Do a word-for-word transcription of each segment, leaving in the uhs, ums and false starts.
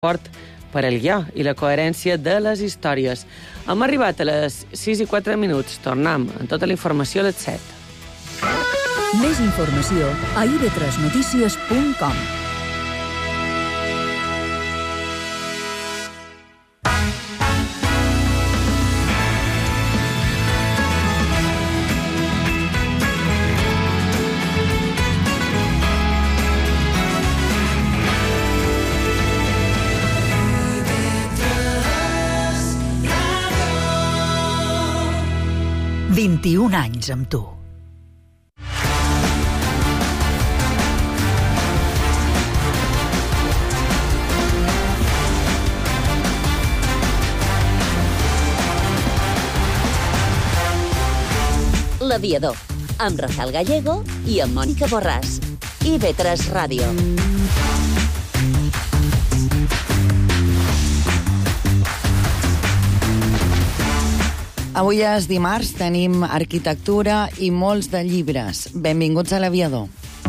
suport per al guió i la coherència de les històries. Hem arribat a les sis i quatre minuts. Tornem amb tota la informació a les set. Més informació a i ve tres notícies punt com. vint-i-un anys amb tu. L'Aviador, amb Rafael Gallego i amb Mònica Borràs. i ve tres Ràdio. Avui és dimarts, tenim arquitectura i molts de llibres. Benvinguts a l'Aviador.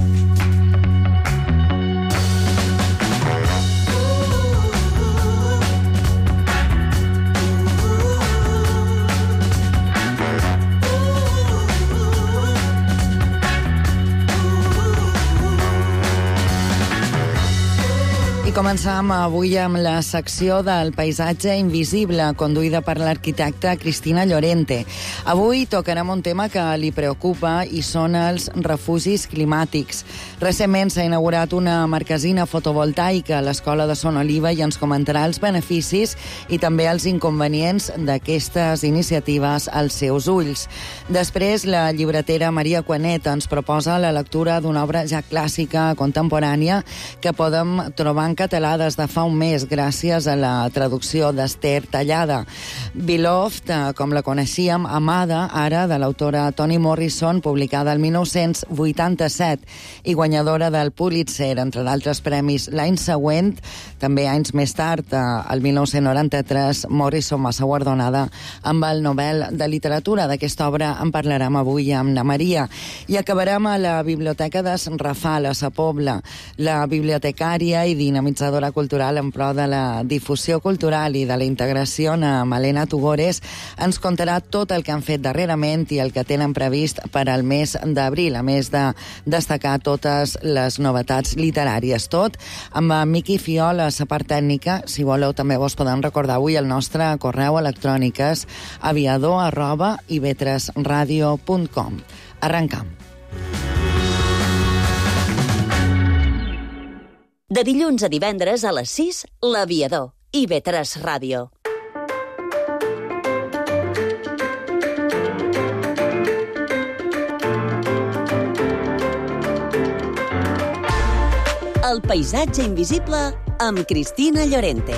Començam avui amb la secció del paisatge invisible, conduïda per l'arquitecta Cristina Llorente. Avui tocarem un tema que li preocupa i són els refugis climàtics. Recentment s'ha inaugurat una marquesina fotovoltaica a l'Escola de Son Oliva i ens comentarà els beneficis i també els inconvenients d'aquestes iniciatives als seus ulls. Després, la llibretera Maria Cuanet ens proposa la lectura d'una obra ja clàssica contemporània que podem trobar en català des de fa un mes gràcies a la traducció d'Ester Tallada. Beloved, com la coneixíem, amada, ara de l'autora Toni Morrison, publicada el mil nou-cents vuitanta-set i guanyadora del Pulitzer, entre d'altres premis l'any següent. També anys més tard, el mil nou-cents noranta-tres, Morrison va ser guardonada amb el Nobel de Literatura. D'aquesta obra en parlarem avui amb la Maria. I acabarem a la Biblioteca de Sant Rafal, a Sa Pobla. La bibliotecària i dinamitzadora cultural en pro de la difusió cultural i de la integració, a Malena Tugores, ens contarà tot el que han fet darrerament i el que tenen previst per al mes d'abril, a més de destacar totes les novetats literàries. Tot amb Miqui Fiol a la part tècnica. Si voleu, també vos podem recordar avui el nostre correu electrònic és aviador arroba i ve tres ràdio punt com. Arrencam. De dilluns a divendres a les sis, l'Aviador, i ve tres Ràdio. El paisatge invisible amb Cristina Llorente.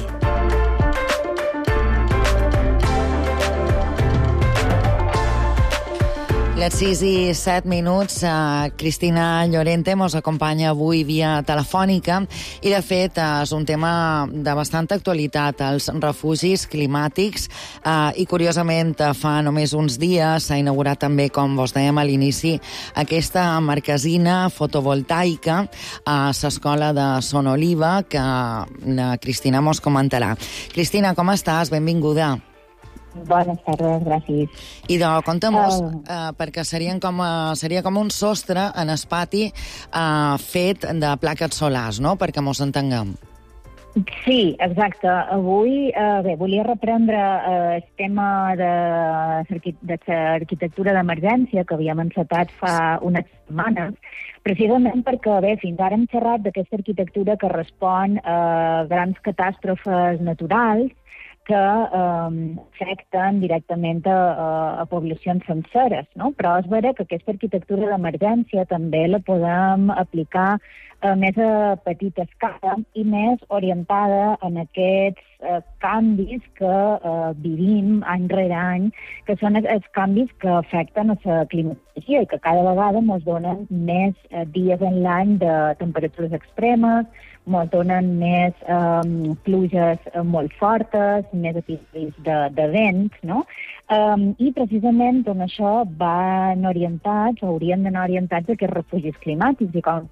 Les sis i set minuts, uh, Cristina Llorente mos acompanya avui via telefònica i, de fet, és un tema de bastanta actualitat, els refugis climàtics, uh, i, curiosament, fa només uns dies s'ha inaugurat també, com vos dèiem a l'inici, aquesta marquesina fotovoltaica a l'Escola de Son Oliva, que la Cristina mos comentarà. Cristina, com estàs? Benvinguda. Bones tardes, gràcies. I de, conta'm-nos, uh, uh, perquè serien com, uh, seria com un sostre en el pati uh, fet de plaques solars, no?, perquè mos entenguem. Sí, exacte. Avui, uh, bé, volia reprendre uh, el tema de l'arquitectura d'emergència que havíem encetat fa unes setmanes, precisament perquè, bé, fins ara hem xerrat d'aquesta arquitectura que respon a grans catàstrofes naturals que eh, afecten directament a, a poblacions senceres, no? Però és vera que aquesta arquitectura d'emergència també la podem aplicar eh, més a petita escala i més orientada en aquests eh, canvis que eh, vivim any rere any, que són els canvis que afecten a la climatologia i que cada vegada ens donen més eh, dies en l'any de temperatures extremes, ens donen més um, pluges molt fortes, més episodis de, de vent, no? Um, I precisament doncs, això van orientats, o haurien d'anar orientats a aquests refugis climàtics. I com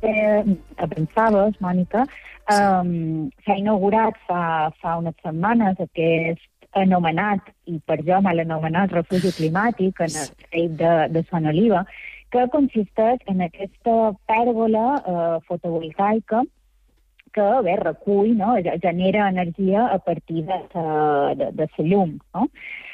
eh, pensaves, Mònica, um, s'ha inaugurat fa, fa unes setmanes aquest anomenat, i per jo mal anomenat, refugi climàtic en el Creit de, de Son Oliva, que consisteix en aquesta pèrgola eh, fotovoltaica que bé, recull, no? Genera energia a partir de la de, de llum. No?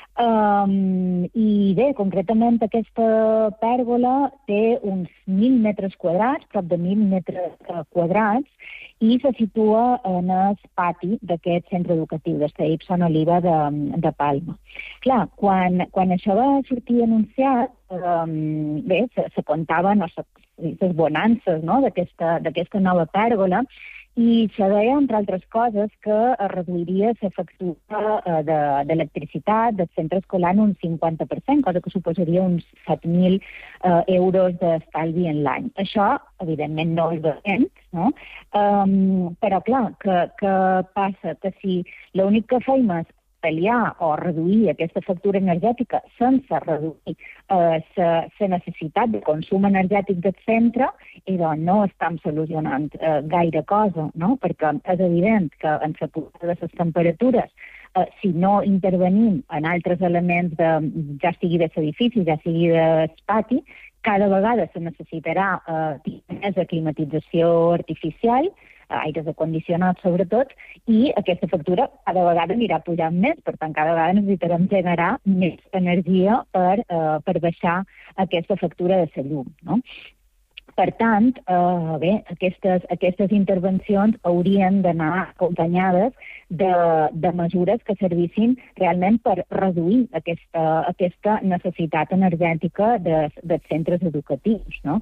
Um, I bé, concretament aquesta pèrgola té uns mil metres quadrats, prop de mil metres quadrats, i se situa en el pati d'aquest centre educatiu, de Son Son Oliva de, de Palma. Clar, quan, quan això va sortir anunciat, um, bé, se, se contaven les bonances, no?, d'aquesta nova pèrgola, i se deia, entre altres coses, que es reduiria la factura d'electricitat del centre escolar un cinquanta per cent, cosa que suposaria uns set mil eh, euros d'estalvi en l'any. Això, evidentment, no és dolent, no? Um, però, clar, que, que passa que si l'únic que fem és pal·liar o reduir aquesta factura energètica sense reduir la eh, necessitat de consum energètic del centre, i doncs no estem solucionant eh, gaire cosa, no? Perquè és evident que en la pujada de les temperatures, eh, si no intervenim en altres elements, de, ja sigui de l'edifici, ja sigui del pati, cada vegada se necessitarà eh, més de climatització artificial, aires acondicionats sobretot, i aquesta factura cada vegada anirà pujant més, per tant cada vegada necessitarem generar més energia per, eh, per baixar aquesta factura de la llum, no? Per tant, eh, bé, aquestes, aquestes intervencions haurien d'anar acompanyades de, de mesures que servissin realment per reduir aquesta, aquesta necessitat energètica de, dels centres educatius, no?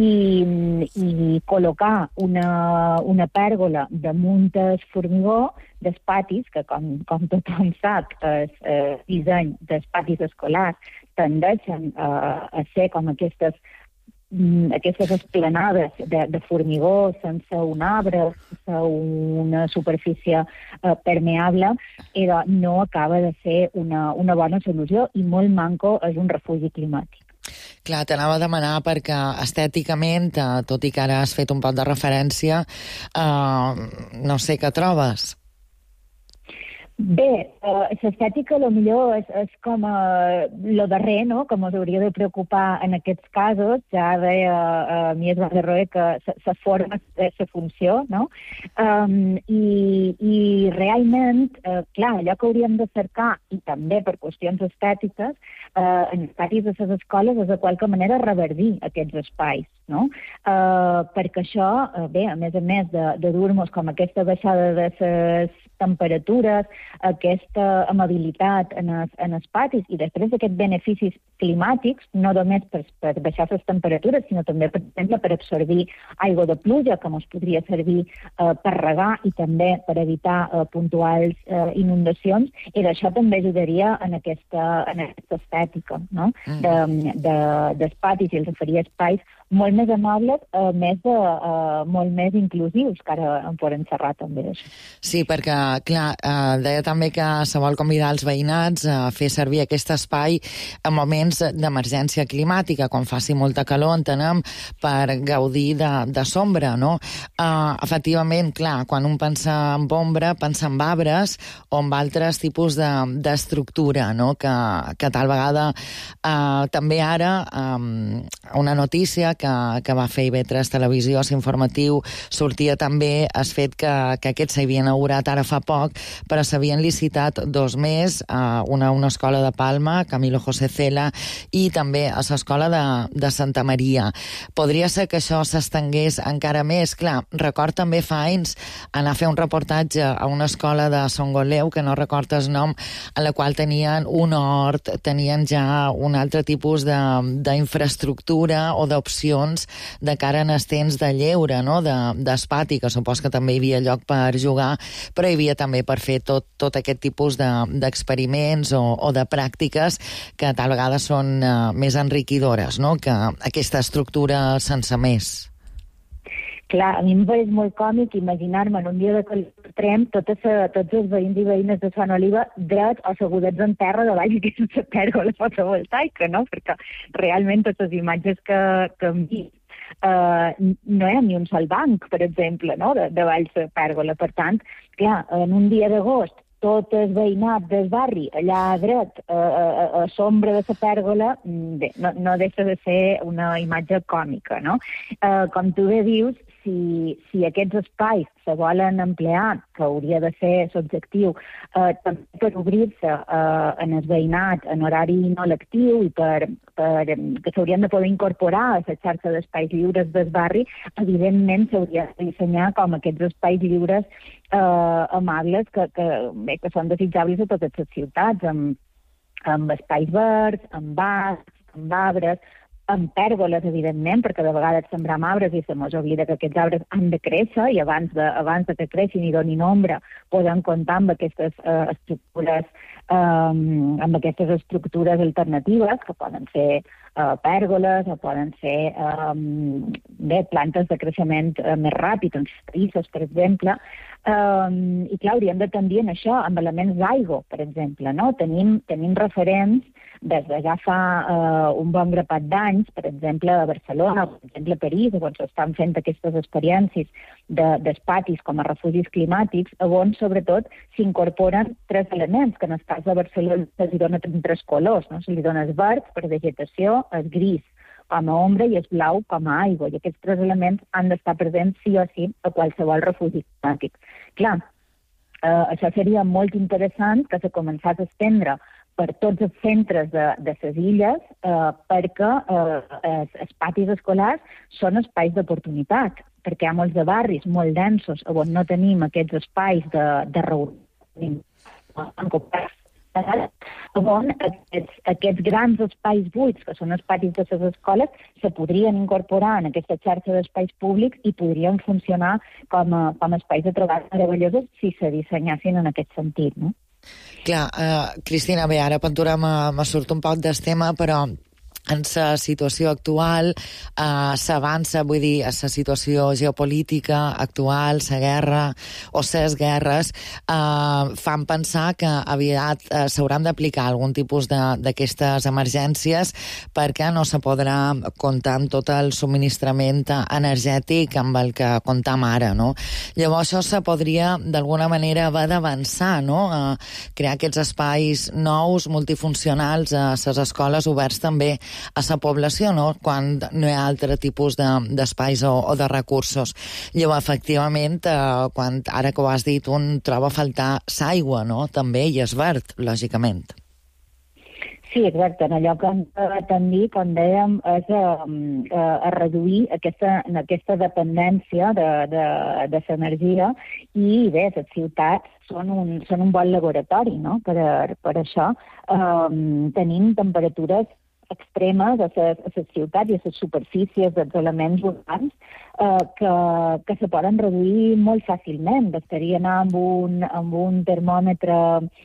I, i col·locar una, una pèrgola damunt el formigó dels patis, que com, com tothom sap, el eh, disseny dels patis escolars tendeixen a, a ser com aquestes aquestes esplanades de, de formigó sense un arbre, sense una superfície eh, permeable, era, no acaba de ser una, una bona solució, i molt manco és un refugi climàtic. Clar, t'anava a demanar perquè estèticament, eh, tot i que ara has fet un poc de referència, eh, no sé què trobes. Bé, eh, l'estètica millor és, és com eh, lo darrer, no?, que ens hauria de preocupar en aquests casos. Ja deia eh, Mies van der Rohe que la forma és la funció, no? Um, i, I realment, eh, clar, allò que hauríem de cercar, i també per qüestions estètiques, eh, en els patis de les escoles és de qualque manera reverdir aquests espais, no? Eh, perquè això, eh, bé, a més a més de, de dur-nos com aquesta baixada de les temperatures, aquesta amabilitat en els, en els patis, i després aquests beneficis climàtics, no només per, per baixar les temperatures, sinó també, per exemple, per absorbir aigua de pluja, que ens podria servir eh, per regar i també per evitar eh, puntuals eh, inundacions, i d'això també ajudaria en aquesta, en aquesta estètica, no?, de, de, dels patis, i els oferia espais molt més amables, eh, més de, eh, molt més inclusius, que ara en podem xerrar també d'això. Sí, perquè, clar, eh, deia també que se vol convidar els veïnats a fer servir aquest espai en moments d'emergència climàtica, quan faci molta calor, entenem, per gaudir de, de sombra, no? Eh, efectivament, clar, quan un pensa en ombra, pensa en arbres o en altres tipus d'estructura, no?, que, que tal vegada eh, també ara eh, una notícia que, que va fer I V tres Televisió, l'informatiu, sortia també el fet que, que aquest s'havia inaugurat ara fa poc, però s'havien licitat dos més, a una, una escola de Palma, Camilo José Cela, i també a l'escola de, de Santa Maria. Podria ser que això s'estengués encara més. Clar, record també fa anys anar a fer un reportatge a una escola de Son Goleu, que no record el nom, en la qual tenien un hort, tenien ja un altre tipus d'infraestructura o d'opcions de cara en els temps de lleure, no?, d'espati, que supos que també hi havia lloc per jugar, però hi havia també per fer tot, tot aquest tipus d'experiments de, o, o de pràctiques que tal vegada són uh, més enriquidores, no?, que aquesta estructura sense més. Clar, a mi em pareix molt còmic imaginar-me en un dia de calor extrem totes, tots els veïns i veïnes de Son Oliva drets o assegudets en terra davall d'aquesta pèrgola fotovoltaica, no? Perquè realment totes les imatges que, que hem vist eh, no hi ha ni un sol banc, per exemple, no? de, de Valls de Pèrgola. Per tant, clar, en un dia d'agost, tot el veïnat del barri, allà a dret, a, a, a sombra de la pèrgola, bé, no, no deixa de ser una imatge còmica, no? Eh, com tu bé dius, si, si aquests espais se volen emplear, que hauria de ser l'objectiu, eh, també per obrir-se eh, en el veïnat en horari no lectiu i per, per, que s'haurien de poder incorporar a la xarxa d'espais lliures del barri, evidentment s'hauria de dissenyar com aquests espais lliures eh, amables que, que, bé, que són desitjables a totes les ciutats, amb, amb espais verds, amb bars, amb arbres, amb pèrgoles, evidentment, perquè de vegades sembram arbres i se mos oblida que aquests arbres han de créixer i abans de, abans de que creixin i donin ombra podem comptar amb aquestes uh, estructures um, amb aquestes estructures alternatives que poden ser uh, pèrgoles o poden ser um, bé, plantes de creixement uh, més ràpid, uns països, per exemple. Um, I clar, hauríem de tendir en això, amb elements d'aigua, per exemple, no? Tenim, tenim referents des de ja fa uh, un bon grapat d'anys, per exemple, a Barcelona, o per exemple a París, on s'estan fent aquestes experiències de, dels patis com a refugis climàtics, on sobretot s'incorporen tres elements, que en el cas de Barcelona se'ls dona tres colors, no? Se li dona el verd per vegetació, el gris com a ombra i el blau com a aigua. I aquests tres elements han d'estar presents sí o sí a qualsevol refugi climàtic. Clar, eh, això seria molt interessant que s'ha començat a estendre per tots els centres de, de les illes, eh, perquè eh, els, els patis escolars són espais d'oportunitat, perquè hi ha molts de barris molt densos on no tenim aquests espais de, de reunió on aquests, aquests grans espais buits, que són els patis de les escoles, se podrien incorporar en aquesta xarxa d'espais públics i podrien funcionar com a, com a espais de treball meravellosos si se dissenyassin en aquest sentit, no? Clar, uh, Cristina, bé, ara Pentura me surt un poc del tema, però en la situació actual eh, s'avança, vull dir, a la situació geopolítica actual, la guerra o les guerres, eh, fan pensar que aviat eh, s'hauran d'aplicar algun tipus d'aquestes emergències perquè no se podrà comptar amb tot el subministrament energètic amb el que comptam ara, no? Llavors això se podria d'alguna manera haver d'avançar, no? Eh, crear aquests espais nous, multifuncionals a les escoles oberts també a la població, no? Quan no hi ha altre tipus d'espais de, o, o de recursos. Llavors, efectivament, eh, quan, ara que ho has dit, un troba a faltar l'aigua, no? També, i és verd, lògicament. Sí, exacte. En allò que hem de tendir, com dèiem, és a, a, a reduir aquesta, aquesta dependència de, de, de l'energia i, bé, les ciutats són un, són un bon laboratori, no?, per, per això. Um, tenim temperatures extremes a les, a les ciutats i a les superfícies dels elements urbans eh, que, que se poden reduir molt fàcilment. Bastaria anar amb un, amb un termòmetre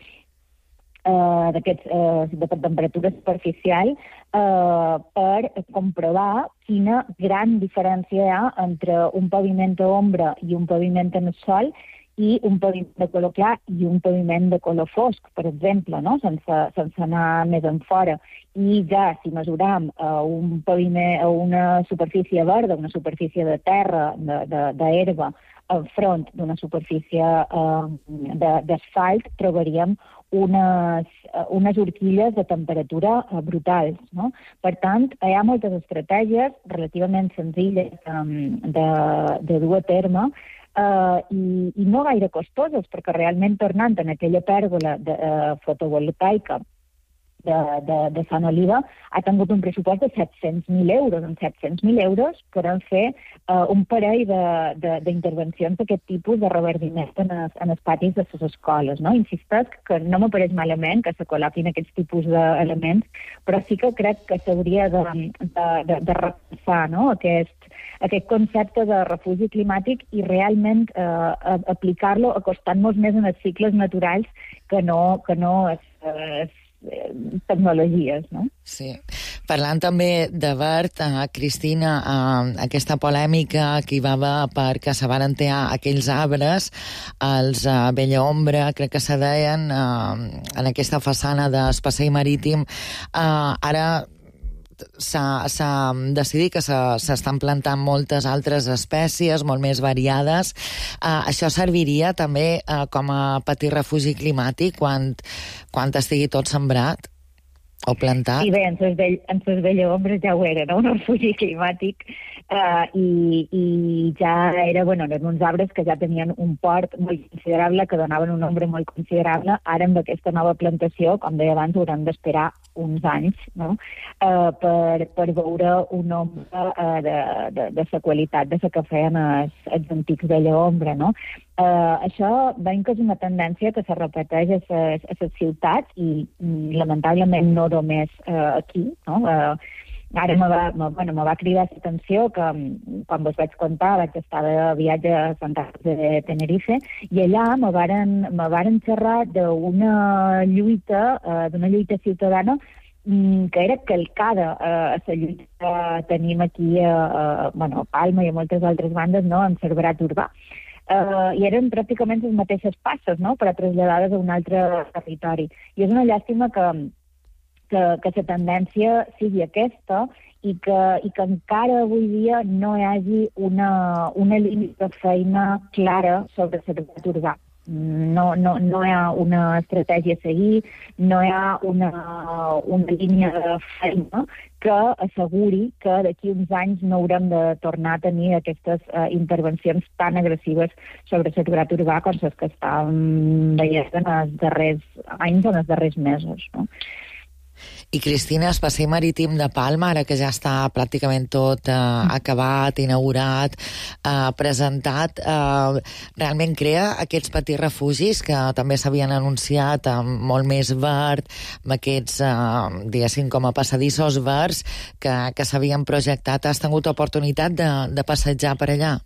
eh, d'aquests eh, de temperatura superficial eh, per comprovar quina gran diferència hi ha entre un paviment d'ombra i un paviment en el sol i un paviment de color clar i un paviment de color fosc, per exemple, no? sense, sense anar més en fora. I ja, si mesuram uh, un paviment, uh, una superfície verda, una superfície de terra, d'herba, enfront d'una superfície uh, d'asfalt, trobaríem unes, uh, unes horquilles de temperatura uh, brutals, no? Per tant, hi ha moltes estratègies relativament senzilles um, de, de dur a terme, Uh, i, i no gaire costoses, perquè realment tornant en aquella pèrgola de, uh, fotovoltaica de, de, de Sant Oliva ha tingut un pressupost de set-cents mil euros. En set-cents mil euros podem fer uh, un parell d'intervencions d'aquest tipus de reverdiment en els, en els patis de les escoles. No? Insisteix que no m'apareix malament que se col·loquin aquests tipus d'elements, però sí que crec que s'hauria de, de, de, de repensar, no? aquest aquest concepte de refugi climàtic i realment eh, aplicar-lo acostant-nos més en els cicles naturals que no, que no es, es, tecnologies, no? Sí. Parlant també de verd, eh, Cristina, eh, aquesta polèmica que hi va haver perquè se van entear aquells arbres, els eh, Bella Ombra, crec que se deien, eh, en aquesta façana d'Espasseig Marítim, eh, ara s'ha decidit que s'estan plantant moltes altres espècies, molt més variades. Uh, això serviria també uh, com a petit refugi climàtic quan, quan estigui tot sembrat o plantat? Sí, bé, en ses vell, en ses vella ombres ja ho era, no? Un refugi climàtic, uh, i, i ja era, bueno, eren uns arbres que ja tenien un port molt considerable, que donaven un nombre molt considerable. Ara, amb aquesta nova plantació, com deia abans, haurem d'esperar uns anys, no? Uh, per, per veure un nombre uh, de, de, de la qualitat de la que feien els, els antics vella ombra, no? Uh, això veiem que és una tendència que se repeteix a les, a les ciutats i, i lamentablement no només uh, aquí, no? Uh, ara me va, me, bueno, me va cridar l'atenció que, quan vos vaig contar, vaig estar de viatge a Santa Cruz de Tenerife, i allà me varen, me varen xerrar d'una lluita, uh, d'una lluita ciutadana um, que era calcada uh, a la lluita que tenim aquí a, a, bueno, a Palma i a moltes altres bandes, no?, en Cerverat urbà. Uh, i eren pràcticament les mateixes passes, no?, però traslladades a un altre territori. I és una llàstima que, que, que la tendència sigui aquesta i que, i que encara avui dia no hi hagi una, una línia de feina clara sobre el cerverat urbà. No, no, no hi ha una estratègia a seguir, no hi ha una, una línia de feina que asseguri que d'aquí uns anys no haurem de tornar a tenir aquestes uh, intervencions tan agressives sobre el cerverat urbà com les que estàvem veient en els darrers anys, en els darrers mesos, no? I, Cristina, el passeig marítim de Palma, ara que ja està pràcticament tot eh, acabat, inaugurat, eh, presentat, eh, realment crea aquests petits refugis que també s'havien anunciat amb molt més verd, amb aquests, eh, diguéssim, com a passadissos verds que, que s'havien projectat. Has tingut oportunitat de, de passejar per allà?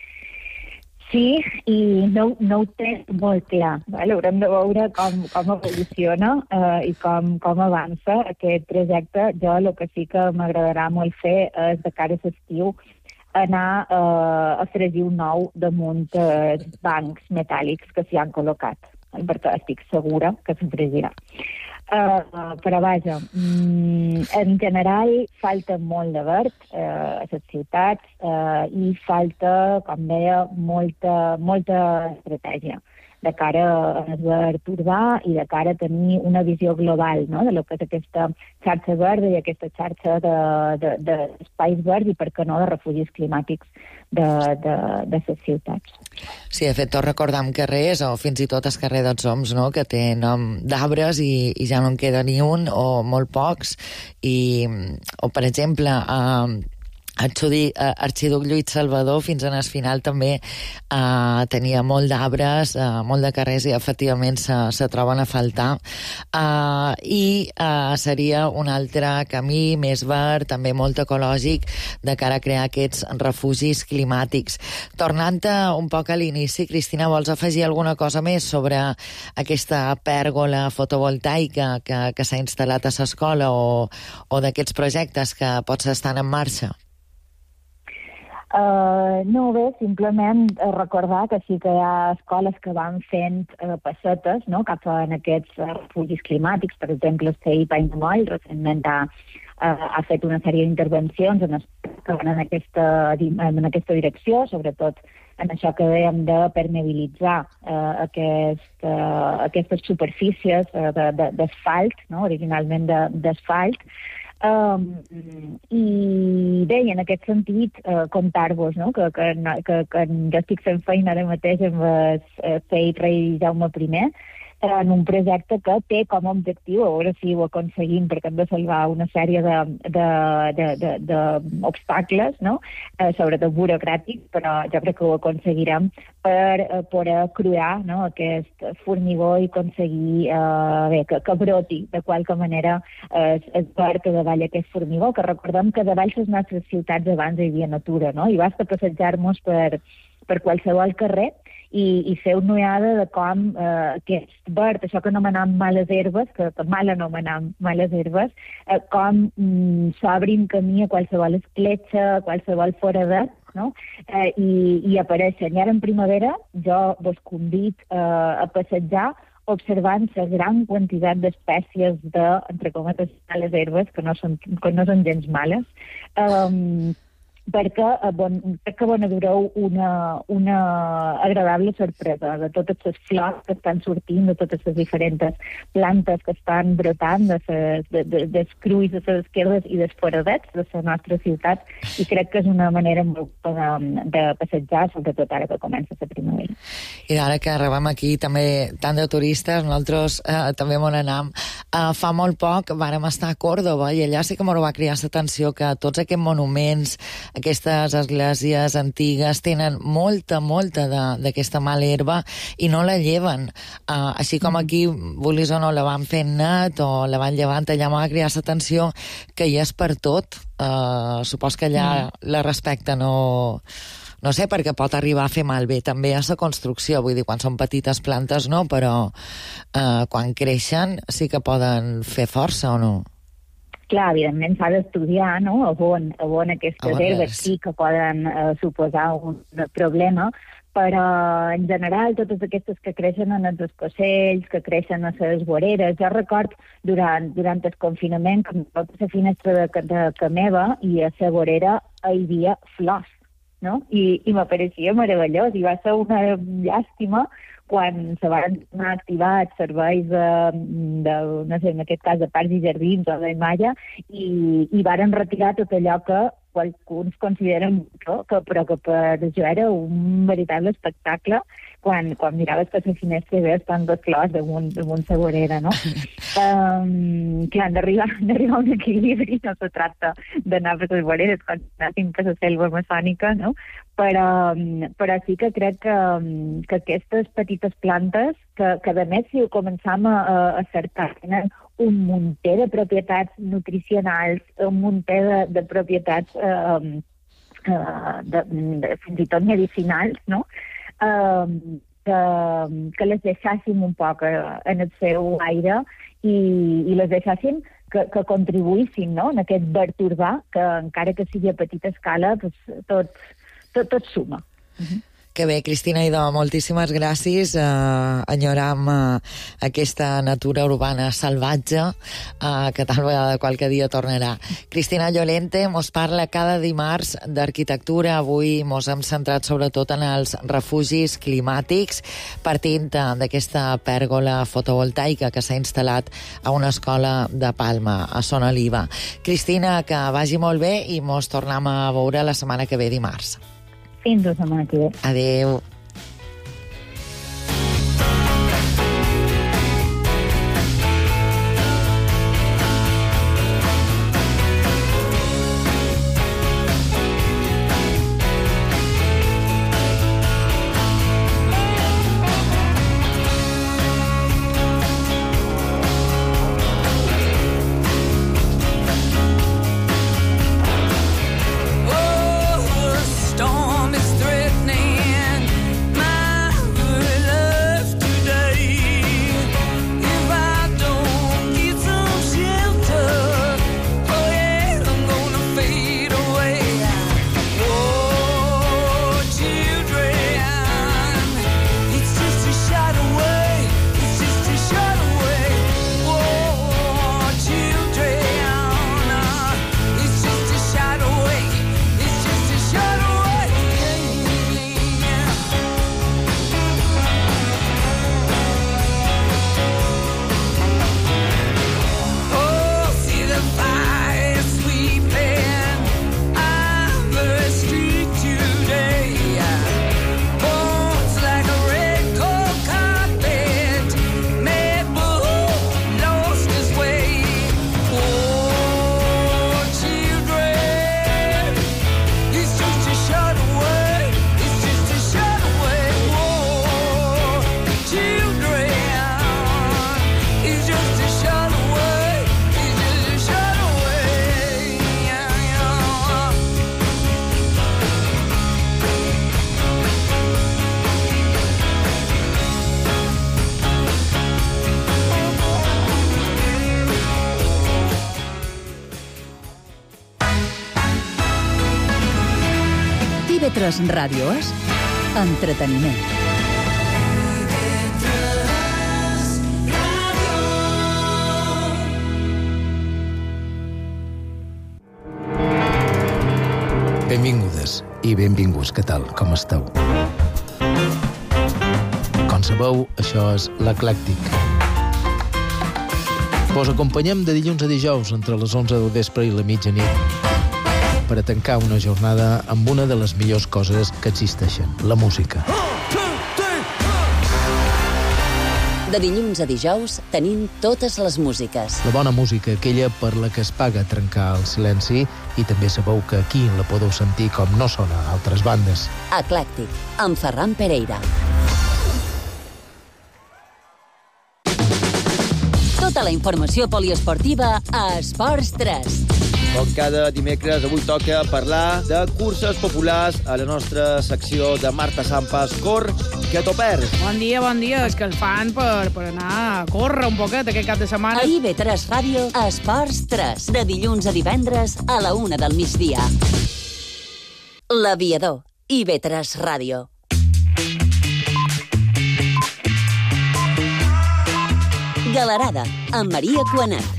Sí, i no, no ho té molt clar. Vale? Haurem de veure com, com evoluciona eh, i com, com avança aquest projecte. Jo el que sí que m'agradarà molt fer és, de cara a l'estiu, anar eh, a fregir un nou damunt els bancs metàl·lics que s'hi han col·locat, perquè estic segura que se fregirà. Uh, però vaja, mm, en general falta molt de verd uh, a les ciutats uh, i falta, com deia, molta, molta estratègia de cara al verd urbà i de cara a tenir una visió global, no?, de lo que és aquesta xarxa verda i aquesta xarxa d'espais de, de, verds i, per què no, de refugis climàtics de, de, de les ciutats. Sí, de fet, tots recordam carrers, o fins i tot el carrer dels Oms, no?, que té nom d'arbres i, i ja no en queda ni un, o molt pocs, i, o per exemple, eh, Arxiduc Lluís Salvador fins en el final també eh, tenia molt d'arbres, eh, molt de carrers, i efectivament se, se troben a faltar. Eh, I eh, seria un altre camí més verd, també molt ecològic, de cara a crear aquests refugis climàtics. Tornant un poc a l'inici, Cristina, vols afegir alguna cosa més sobre aquesta pèrgola fotovoltaica que, que s'ha instal·lat a l'escola, o, o d'aquests projectes que potser estan en marxa? Uh, no, bé, simplement uh, recordar que sí que hi ha escoles que van fent uh, passetes, no?, cap a aquests uh, refugis climàtics. Per exemple, el C I Pany de Moll recentment ha, uh, ha fet una sèrie d'intervencions en que van en aquesta, en aquesta direcció, sobretot en això que dèiem de permeabilitzar uh, aquest, uh, aquestes superfícies uh, d'asfalt, no?, originalment d'asfalt. Um, i bé, i en aquest sentit uh, contar-vos, no?, que, que, que, que jo estic fent feina ara mateix amb el C I Rei Jaume I en un projecte que té com a objectiu, a veure si ho aconseguim, perquè hem de salvar una sèrie d'obstacles, no?, eh, sobretot burocràtics, però jo crec que ho aconseguirem per eh, poder crear, no?, aquest formigó i aconseguir eh, bé, que, que broti de qualque manera eh, es verd a davall aquest formigó, que recordem que davall les nostres ciutats abans hi havia natura, no?, i basta passejar-nos per, per qualsevol carrer i, i fer una ullada de com eh, aquest verd, això que anomenem males herbes, que, que mal anomenem males herbes, eh, com mm, s'obrin camí a qualsevol escletxa, a qualsevol foradet, no?, eh, i, i apareixen. I ara en primavera jo vos convido eh, a passejar observant la gran quantitat d'espècies de, entre cometes, les herbes, que no són, que no són gens males, um, perquè eh, bon, crec que bona dureu una, una agradable sorpresa de totes les flors que estan sortint, de totes les diferents plantes que estan brotant de ses, de, de, dels cruis de les esquerdes i dels foradets de la nostra ciutat, i crec que és una manera molt de, de passejar, sobretot ara que comença la primavera. I ara que arribem aquí també tant de turistes, nosaltres eh, també m'on anem. Eh, fa molt poc vàrem estar a Còrdova i allà sí que m'ho va cridar l'atenció que tots aquests monuments, aquestes esglésies antigues tenen molta, molta d'aquesta mala herba i no la lleven. Uh, així com aquí, vulguis o no, la van fent net o la van llevant, allà m'ha cridat l'atenció que hi és per tot. Uh, supos que allà mm. la respecte no... No sé, perquè pot arribar a fer malbé també a la construcció, vull dir, quan són petites plantes no, però uh, quan creixen sí que poden fer força o no? Clar, evidentment s'ha d'estudiar, no?, a on, a on aquestes herbes sí que poden eh, suposar un problema, però en general totes aquestes que creixen en els escocells, que creixen a les voreres. Jo record durant, durant el confinament que a la finestra de, de ca meva i a la vorera hi havia flors, no? I, i m'apareixia meravellós i va ser una llàstima quan se van activar els serveis de, de, no sé, en aquest cas de parcs i jardins o de Malla, i, i varen retirar tot allò que alguns consideren no? que, però que per jo era un veritable espectacle quan, quan miraves per la finestra i veies tant de flors damunt, damunt la vorera, no? um, clar, d'arribar a un equilibri, no se tracta d'anar per les voreres quan anàssim per la selva amazònica, no? Però, però sí que crec que, que aquestes petites plantes, que, que a més si ho començam a, a cercar, tenen un munter de propietats nutricionals, un munter de, de propietats eh, eh, de, de, fins i tot medicinals, no? Eh, que, que les deixàssim un poc en el seu aire i, i les deixàssim que, que contribuïssin, no?, en aquest verd urbà, que encara que sigui a petita escala, pues, tot, tot, tot suma. Uh-huh. Que bé, Cristina Idó, moltíssimes gràcies. Uh, enyoram uh, aquesta natura urbana salvatge uh, que tal vegada qualque dia tornarà. Cristina Llorente mos parla cada dimarts d'arquitectura. Avui mos hem centrat sobretot en els refugis climàtics, partint d'aquesta pèrgola fotovoltaica que s'ha instal·lat a una escola de Palma, a Son Oliva. Cristina, que vagi molt bé i mos tornem a veure la setmana que ve dimarts. Fins la setmana que ve. Adéu. T V tres Ràdio és entreteniment. Benvingudes i benvinguts, què tal, com esteu? Com sabeu, això és l'Eclèctic. Vos acompanyem de dilluns a dijous entre les onze del vespre i la mitjanit per a tancar una jornada amb una de les millors coses que existeixen, la música. De dilluns a dijous tenim totes les músiques. La bona música, aquella per la que es paga trencar el silenci, i també sabeu que aquí la podeu sentir com no sona a altres bandes. Eclèctic, amb Ferran Pereira. Tota la informació poliesportiva a Esports tres. Com cada dimecres, avui toca parlar de curses populars a la nostra secció de Marta Sampas. Cor, que t'ho perds. Bon dia, bon dia. És que el fan per, per anar a córrer un poquet aquest cap de setmana. A I V tres Ràdio, a Esports tres, de dilluns a divendres a la una del migdia. L'Aviador, I V tres Ràdio. Galerada, amb Maria Cuanet.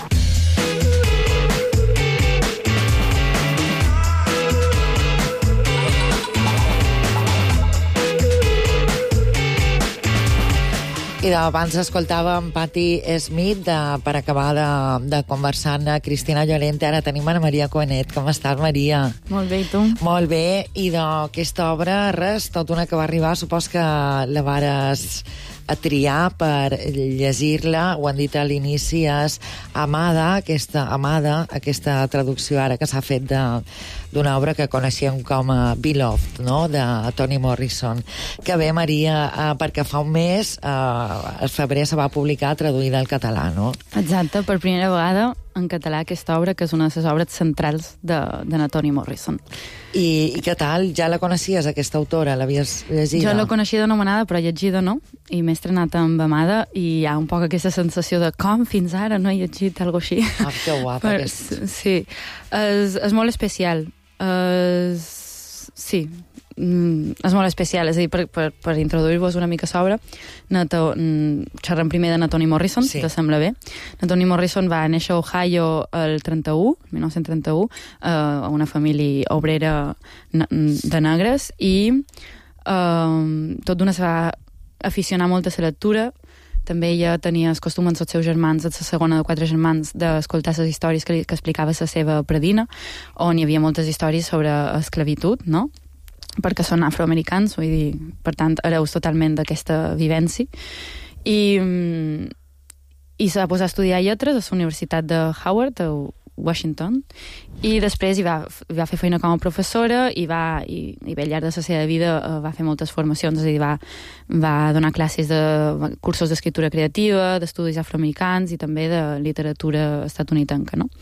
I abans escoltàvem Patti Smith de, per acabar de, de conversar amb Cristina Llorente. Ara tenim Ana Maria Coenet. Com estàs, Maria? Molt bé, i tu? Molt bé. I d'aquesta obra, res, tot una que va arribar, supos que la vares a triar per llegir-la, ho han dit a l'inici, és Amada, aquesta Amada, aquesta traducció ara que s'ha fet d'una obra que coneixem com a Beloved, no?, de Toni Morrison. Que bé, Maria, eh, perquè fa un mes, eh, al febrer, se va publicar traduïda al català, no? Exacte, per primera vegada en català aquesta obra, que és una de les obres centrals de, de na Toni Morrison. I, I què tal? Ja la coneixies, aquesta autora? L'havies llegida? Jo la coneixia d'anomenada, però llegida no, i m'he estrenat amb Amada, i hi ha un poc aquesta sensació de com fins ara no he llegit alguna cosa així. Ah, que guapa. Per, aquest. Sí, és, és molt especial. És, sí, Mm, és molt especial, és a dir, per, per, per introduir-vos una mica a sobre, xerrem primer de na Toni Morrison, sí. Si te sembla bé. Na Toni Morrison va néixer a Ohio el trenta-u, mil nou-cents trenta-u, a uh, una família obrera de negres, i uh, tot d'una se va aficionar molt a la lectura. També ella tenia el costum amb els seus germans, la segona de quatre germans, d'escoltar les històries que, que explicava la seva predina, on hi havia moltes històries sobre esclavitud, no?, perquè són afroamericans, vull dir, per tant, hereus totalment d'aquesta vivència. I, i s'ha posat a estudiar lletres a la Universitat de Howard, a Washington, i després hi va, hi va fer feina com a professora, i, va, i, i bé, al llarg de la seva vida va fer moltes formacions, és a dir, va, va donar classes de cursos d'escriptura creativa, d'estudis afroamericans i també de literatura estatunidenca, no?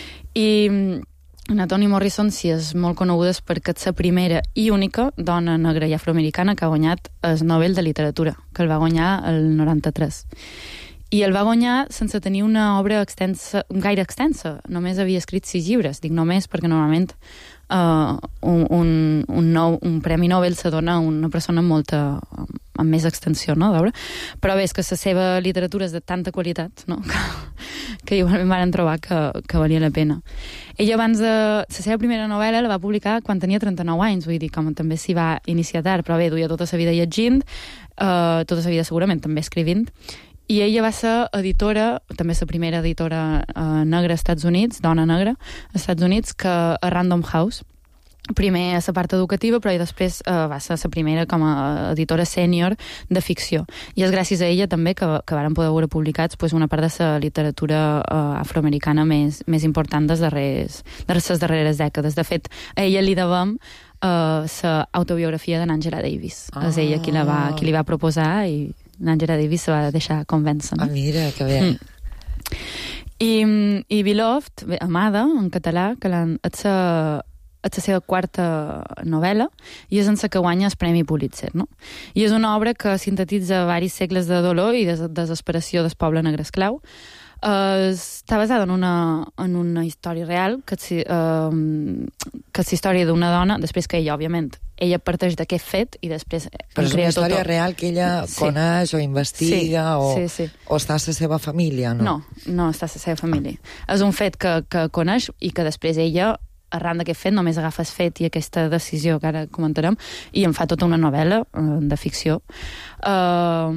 I na Toni Morrison, sí, és molt coneguda perquè és la primera i única dona negra i afroamericana que ha guanyat el Nobel de Literatura, que el va guanyar el noranta-tres. I el va guanyar sense tenir una obra extensa, gaire extensa. Només havia escrit sis llibres. Dic només perquè normalment uh, un, un, un, nou, un premi Nobel se dona a una persona amb molta, amb més extensió, no, d'obra. Però bé, és que la seva literatura és de tanta qualitat, no?, que, que igualment van trobar que, que valia la pena. Ella abans de... La seva primera novel·la la va publicar quan tenia trenta-nou anys, vull dir, com també s'hi va iniciar tard, però bé, duia tota la vida llegint, uh, tota la vida segurament també escrivint, i ella va ser editora, també la primera editora uh, negra als Estats Units, dona negra, als Estats Units, que a Random House. Primer a la part educativa, però i després uh, va ser la primera com a editora sènior de ficció. I és gràcies a ella també que, que varen poder veure publicats pues, una part de la literatura uh, afroamericana més, més important des darrers, de les darreres dècades. De fet, a ella li devem la uh, autobiografia de n'Angela Davis. Ah. És ella qui, la va, qui li va proposar i n'Angela Davis se va deixar convèncer. No? Ah, mira, que bé. Mm. I, i Beloved, bé, Amada, en català, que és la és la seva quarta novel·la i és en la que guanya el Premi Pulitzer, no? I és una obra que sintetitza varis segles de dolor i de desesperació del poble negre esclau. Uh, està basada en una, en una història real, que és, uh, que és la història d'una dona, després que ella, òbviament, ella parteix d'aquest fet i després... Però és una història tot... real que ella sí. coneix o investiga sí, o, sí, sí. o està a la seva família, no? No, no està a la seva família. És un fet que, que coneix i que després ella arran d'aquest fet, només agafes fet i aquesta decisió que ara comentarem, i en fa tota una novel·la uh, de ficció. Uh,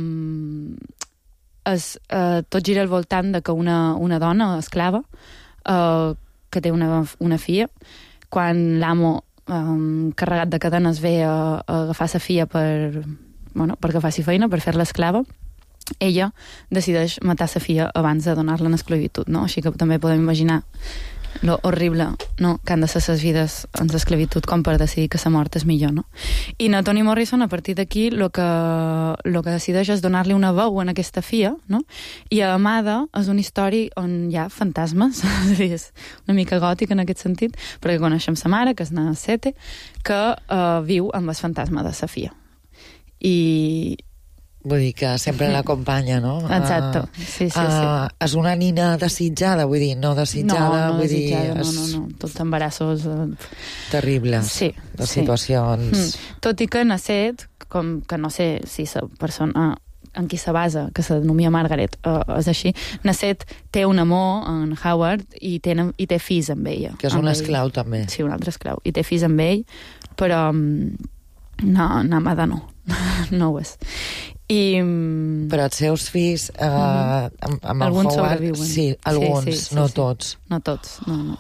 es, uh, tot gira al voltant de que una, una dona esclava uh, que té una, una filla, quan l'amo um, carregat de cadenes ve a, a agafar sa filla per, bueno, per que faci feina, per fer-la esclava, ella decideix matar sa filla abans de donar-la en esclavitud, no? Així que també podem imaginar lo horrible, no?, que han de ser ses vides en esclavitud com per decidir que sa mort és millor, no? I na Toni Morrison, a partir d'aquí, el que, lo que decideix és donar-li una veu en aquesta filla, no? I a Amada és una història on hi ha fantasmes, és a dir, és una mica gòtica en aquest sentit, perquè coneixem sa mare, que és na Sete, que uh, viu amb el fantasma de sa filla. I... Vull dir que sempre l'acompanya, no? Exacte, sí, sí, sí. Uh, és una nina desitjada, vull dir, no desitjada, no, no vull desitjada, dir... És... no, no, no, tots embarassos... Uh... Terribles, sí, de sí. situacions... Mm. Tot i que Nasset, com que no sé si la persona en qui se basa, que se denomina Margaret, uh, és així, Nasset té un amor en Howard i té, i té fills amb ella. Que és un esclau, també. Sí, un altre esclau. I té fills amb ell, però um, no, Namada no. No ho és. I... Però els seus fills eh, mm-hmm. amb, amb alguns el Howard, sobreviuen. sí, alguns, sí, sí, sí, no sí. tots. No tots, no, no.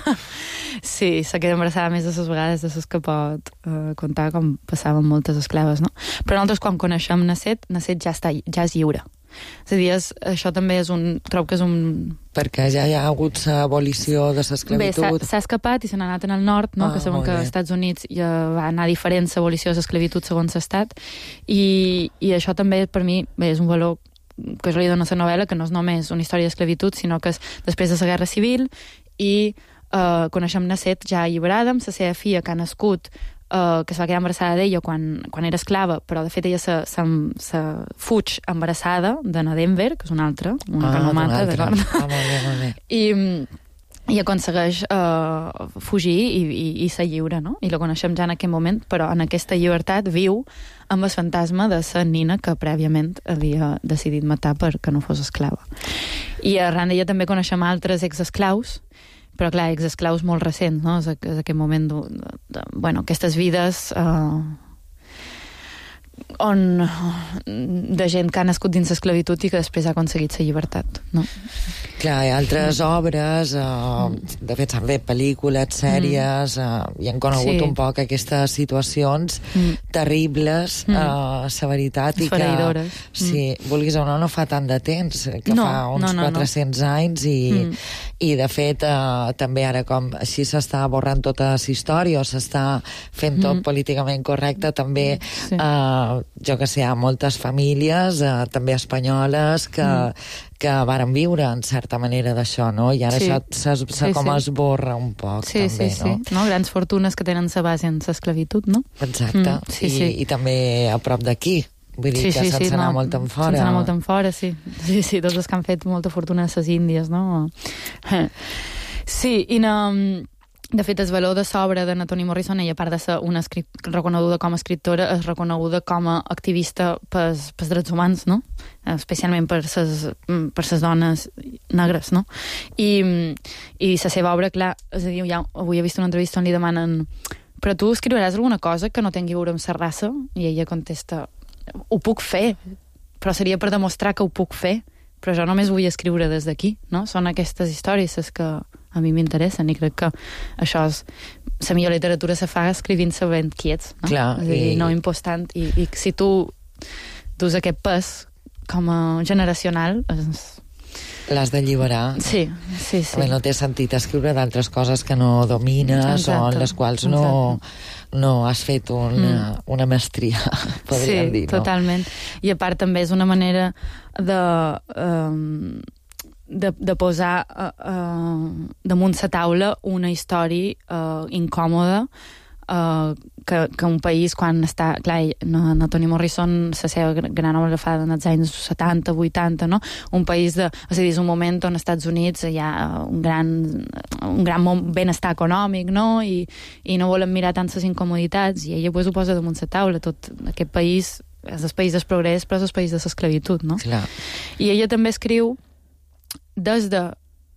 Sí, se queda embarassada més de les vegades de les que pot uh, contar, com passaven moltes esclaves, no? Però nosaltres, quan coneixem Nasset, Nasset ja, està, ja és lliure. És a dir, és, això també és un... Trobo que és un... Perquè ja hi ha hagut l'abolició de l'esclavitud. Bé, s'ha escapat i se n'ha anat en el nord, no? Ah, que sabem que als Estats Units ja va anar diferent l'abolició de l'esclavitud segons l'estat, i, i això també per mi bé, és un valor que jo li dono a la novel·la, que no és només una història d'esclavitud, sinó que és després de la Guerra Civil, i eh, coneixem Nasset ja alliberada, amb la seva filla que ha nascut, Uh, que se va quedar embarassada d'ella quan, quan era esclava, però de fet ella se, se, se fuig embarassada de na Denver, que és una altra, una ah, que no mata, d'acord? Ah, molt bé, molt bé. I, i aconsegueix uh, fugir i, i, i ser lliure, no? I la coneixem ja en aquest moment, però en aquesta llibertat viu amb el fantasma de la nina que prèviament havia decidit matar perquè no fos esclava. I arran d'ella també coneixem altres exesclaus, però clar, exesclaus molt recents, no? És, és aquest moment de, de, de, bueno, aquestes vides eh, on de gent que ha nascut dins l'esclavitud i que després ha aconseguit la llibertat, no? Clar, hi ha altres mm. obres, eh, mm. de fet s'han fet pel·lícules, sèries, mm. eh, i han conegut sí. un poc aquestes situacions mm. terribles, mm. eh, la veritat, i que, sí, mm. vulguis o no, no fa tant de temps, que no, fa uns no, no, quatre-cents no. anys, i, mm. i de fet, eh, també ara com així s'està borrant tota la història, o s'està fent tot mm. políticament correcte, també, sí. eh, jo que sé, hi ha moltes famílies, eh, també espanyoles, que, mm. que varen viure, en certa manera, d'això, no? I ara sí. això se, se sí, com sí. esborra un poc, sí, també, sí, no? Sí. no? Grans fortunes que tenen sa base en l'esclavitud, no? Exacte. Mm, sí, I, sí. I també a prop d'aquí. Vull dir sí, que sí, sense sí, anar no, molt en fora. Sense anar molt en fora, sí. Sí, sí, tots els que han fet molta fortuna a les Índies, no? Sí, i no... De fet, el valor de l'obra de na Toni Morrison, ella, a part de ser una escrit... reconeguda com a escriptora, és reconeguda com a activista pels, pels drets humans, no? Especialment per ses, per ses dones negres, no? I, i la seva obra, clar, és a dir, ja, avui he vist una entrevista on li demanen però tu escriuràs alguna cosa que no tingui a veure amb la raça? I ella contesta, ho puc fer, però seria per demostrar que ho puc fer, però jo només vull escriure des d'aquí, no? Són aquestes històries les que a mi m'interessen, i crec que això és... La millor literatura se fa escrivint sabent qui ets, no? Clar, és a dir, i... no impostant, i, i si tu dus aquest pes com a generacional... És... L'has d'alliberar. Sí, sí, sí. També no té sentit escriure d'altres coses que no domines, exacte, o en les quals no, no has fet una, mm. una mestria, podríem sí, dir, no? Sí, totalment. I a part també és una manera de... Um, De, de posar uh, uh, damunt la taula una història uh, incòmoda uh, que, que un país quan està... Clar, na, na Toni Morrison, la seva gran obra fa en els anys setanta, vuitanta, no? Un país de... És a dir, és un moment on als Estats Units hi ha un gran, un gran benestar econòmic, no? I, i no volen mirar tant les incomoditats, i ella pues, ho posa damunt la taula. Tot aquest país és el país del progrés, però és el país de l'esclavitud, no? Clar. I ella també escriu des de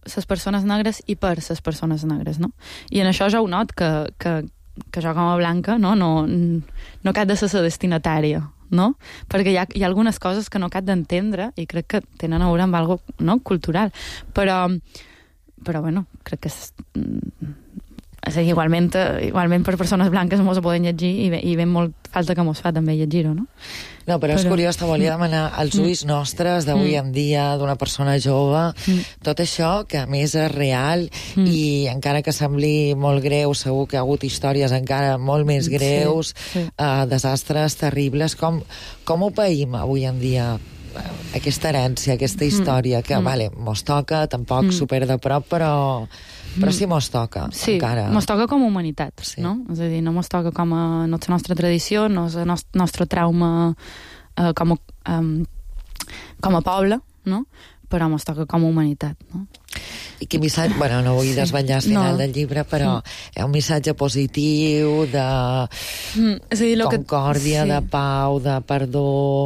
les persones negres i per les persones negres, no? I en això jo ho not, que, que, que jo com a blanca no, no, no cap de ser la destinatària, no? Perquè hi ha, hi ha algunes coses que no cap d'entendre i crec que tenen a veure amb algo, no, cultural. Però, però bueno, crec que és... És a dir, igualment, igualment per persones blanques mos ho poden llegir i, i ben molt falta que mos fa també llegir-ho, no? No, però, però és curiós, te volia demanar els ulls nostres d'avui en dia, d'una persona jove, mm. tot això que a més és real mm. i encara que sembli molt greu, segur que hi ha hagut històries encara molt més greus, sí, sí. Uh, desastres terribles. Com, com ho païm avui en dia? Aquesta herència, aquesta història, que, mm. vale, mos toca, tampoc mm. super de prop, però... Però sí mos toca, sí, encara. Sí, mos toca com a humanitat, sí. No? És a dir, no mos toca com a... No és la nostra tradició, no és el nostre, nostre trauma eh, com, a, um, com a poble, no? Però mos toca com a humanitat, no? I quin missatge... Bueno, no vull desvetllar el final no. del llibre, però mm. hi ha un missatge positiu, de mm, és a dir, concòrdia, que... sí. de pau, de perdó...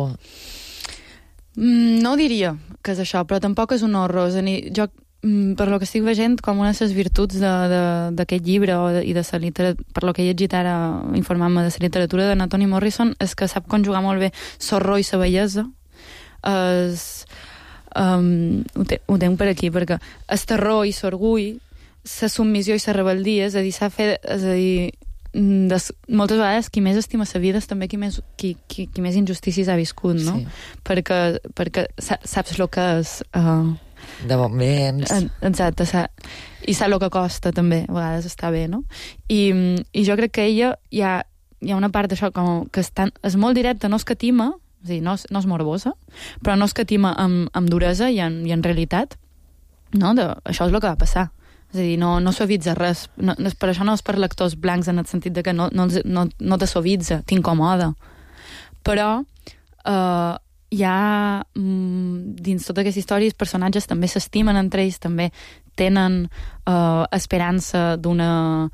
Mm, no diria que és això, però tampoc és un horror. És a dir, jo per lo que estic veient, com una de les virtuts d'aquest llibre o de, i de la literatura, per lo que he llegit ara informant-me de la literatura de Toni Morrison, és que sap conjugar molt bé l'horror i la bellesa. Es, um, ho, te, ho tenc per aquí, perquè el terror i l'orgull, la submissió i la rebel·lia, és a dir, s'ha fet, és a dir, des, moltes vegades qui més estima la vida és també qui més, qui, qui, qui més injustícies ha viscut, no? Sí. Perquè, perquè saps el que és... Uh, de bon vents. Exacte, i sap el que costa també, a vegades està bé, no? I, i jo crec que ella hi ha, hi ha una part d'això com, que és, tan, és molt directa, no escatima, és a dir, no és, no és morbosa, però no escatima amb, amb duresa i en, i en realitat, no? De, això és el que va passar. És a dir, no, no suavitza res. No, per això no és per lectors blancs en el sentit de que no, no, no, no te suavitza, t'incomoda. Però eh, hi ha, dins tota aquesta història, els personatges també s'estimen entre ells, també tenen eh, esperança d'una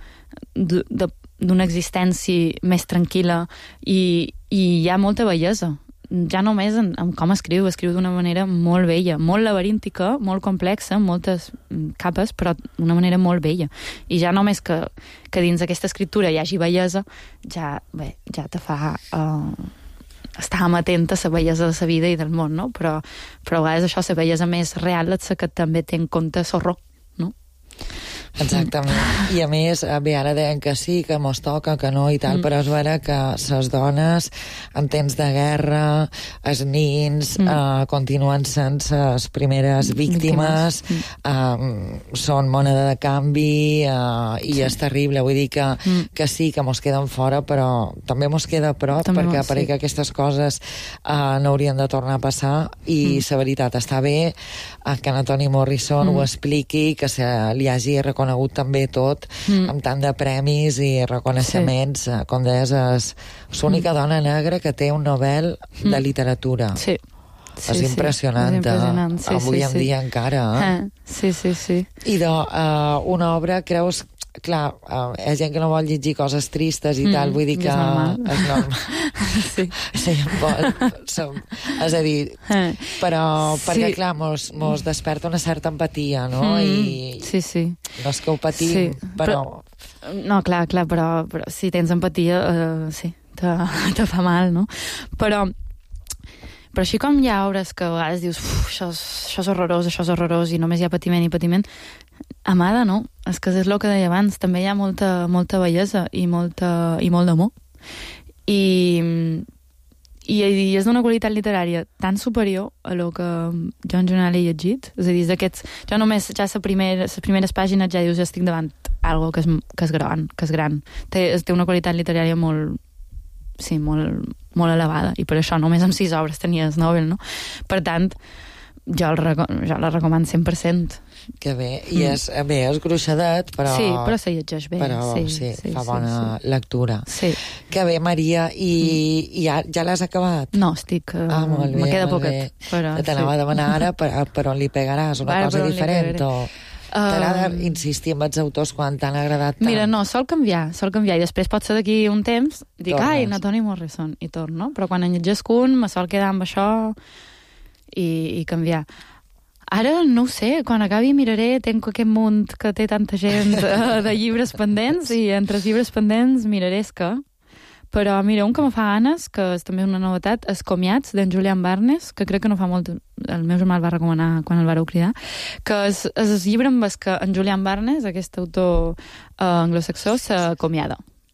d'una existència més tranquil·la i, i hi ha molta bellesa. Ja només en, en com escriu, escriu d'una manera molt bella, molt laberíntica, molt complexa, moltes capes, però d'una manera molt bella. I ja només que, que dins d'aquesta escriptura hi hagi bellesa, ja, bé, ja te fa... Eh, estàvem atents a la bellesa de la vida i del món, no? Però, però a vegades això, la bellesa més real, és que també té en compte l'horror, no? Exactament. I a més, bé, ara deien que sí, que mos toca, que no i tal, mm. però és vera que les dones en temps de guerra, els nins, mm. eh, continuen sent les primeres víctimes, víctimes. Eh, són moneda de canvi, eh, i sí. és terrible. Vull dir que, mm. que sí, que mos queden fora, però també mos queda a prop, també perquè sí. que aquestes coses eh, no haurien de tornar a passar, i mm. la veritat, està bé eh, que Toni Morrison mm. ho expliqui, que se li hagi reconegut també tot, mm. amb tant de premis i reconeixements, sí. com deies, és l'única mm. dona negra que té un Nobel mm. de literatura. Sí. Sí, és impressionant, sí. és impressionant. Sí, avui sí, en sí. dia encara. Eh? Eh? Sí, sí, sí. I de uh, una obra, creus... Clar, uh, hi ha gent que no vol llegir coses tristes i mm, tal, vull dir que... És normal. És normal. sí. sí pot, som, és a dir, eh. però perquè, sí. clar, mos, mos desperta una certa empatia, no? Mm, I sí, sí. No és que ho patim, sí. però... però... No, clar, clar, però, però si tens empatia, uh, sí, te, te fa mal, no? Però... Però així com hi ha obres que a vegades dius això és, això és horrorós, això és horrorós i només hi ha patiment i patiment, Amada no, és que és el que deia abans, també hi ha molta, molta bellesa i, molta, i molt d'amor. I, i, i és d'una qualitat literària tan superior a lo que jo en general he llegit. És a dir, d'aquests, jo només, ja les primer, primeres pàgines ja dius, ja estic davant algo que és, que és gran, que és gran. Té, té una qualitat literària molt... sí, molt, molt elevada, i per això només amb sis obres tenies Nobel, no? Per tant, jo, el reco jo la recomano cent per cent. Que bé, i és, mm. bé, és gruixadet, però... Sí, però se llegeix bé. Però sí, sí, sí fa sí, bona sí. lectura. Sí. Que bé, Maria, i, mm. i ja, ja l'has acabat? No, estic... Uh, ah, molt bé, me queda poquet. Però, t'anava sí. a demanar ara, per, per on li pegaràs? Una Ara, cosa diferent, o... T'agrada um, insistir amb els autors quan t'han agradat tant? Mira, no, sol canviar, sol canviar, i després pot ser d'aquí un temps, dic, Tornes. ai, na Toni Morrison, i torno, però quan en llegesc un, me sol quedar amb això i, i canviar. Ara no ho sé, quan acabi miraré, tenc aquest munt que té tanta gent de, de llibres pendents, i entre els llibres pendents miraré és que... Però mira, un que me fa ganes, que és també una novetat, és Comiats, d'en Julian Barnes, que crec que no fa molt... El meu germà el va recomanar quan el vareu cridar, que és, és el llibre amb el que en Julian Barnes, aquest autor eh, anglosaxó, s'acomiada.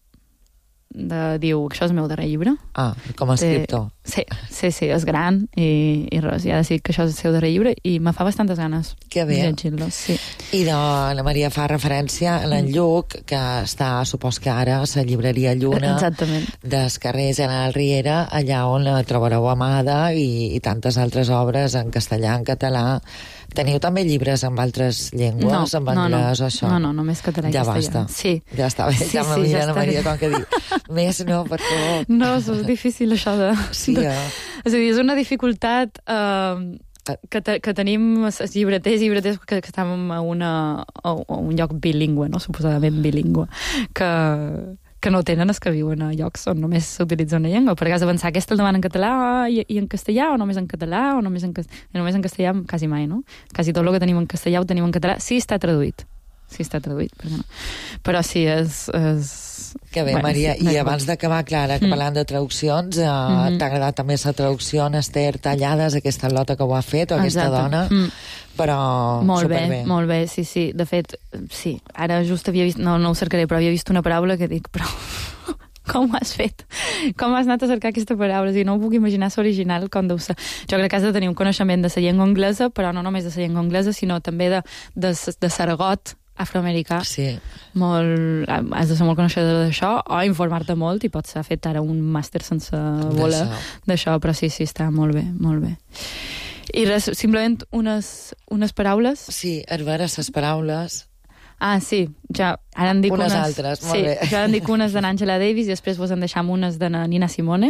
De, diu, això és el meu darrer llibre. Ah, com a escriptor. Sí, sí, sí, és gran i, i res, i ha decidit que això és el seu darrer llibre i me fa bastantes ganes que bé. llegir-lo, sí. I de la Maria fa referència a l'en Lluc, que està, supos que ara, a la llibreria Lluna, exactament, del carrer General Riera, allà on la trobareu Amada i, i tantes altres obres en castellà, en català. Teniu també llibres amb altres llengües, no, amb anglès no, o això? No, no, només català i ja castellà. Basta. Sí. Ja està bé, sí, ja me sí, mira ja la Maria com que dic, més no, per favor. No, és difícil això de... Sí, de... eh? És a dir, és una dificultat eh, que, te, que tenim els llibreters i llibreters que, que estem a, una, a un lloc bilingüe, no? Suposadament bilingüe, que... que no tenen els que viuen a llocs on només s'utilitza una llengua. Per cas de pensar, aquesta el demanen en català i, i en castellà, o només en català, o només en, només en castellà, quasi mai, no? Quasi tot el que tenim en castellà ho tenim en català. Sí, està traduït. Sí, està traduït, però no. Però sí, és... és... Que bé, bueno, Maria, sí, i abans d'acabar, Clara, que mm. parlant de traduccions, eh, mm-hmm. t'ha agradat també la traducció en Esther Tallades, aquesta lota que ho ha fet, o aquesta Exacte. dona, mm. però molt superbé. Bé, molt bé, sí, sí. De fet, sí, ara just havia vist, no, no ho cercaré, però havia vist una paraula que dic, però... Com ho has fet? Com has anat a cercar aquesta paraula? I no ho puc imaginar l'original com deu ser. Jo crec que has de tenir un coneixement de la llengua anglesa, però no només de la llengua anglesa, sinó també de, de, de l'argot afroamericà. Sí. Molt, has de ser molt coneixedor d'això, o informar-te molt, i pots haver fet ara un màster sense voler d'això, però sí, sí, està molt bé, molt bé. I res, simplement unes, unes paraules? Sí, a veure, les paraules... Ah, sí, ja, ara en dic unes... unes altres, molt sí, bé. Ja en dic unes de n'Àngela Davis i després vos en deixam unes de Nina Simone,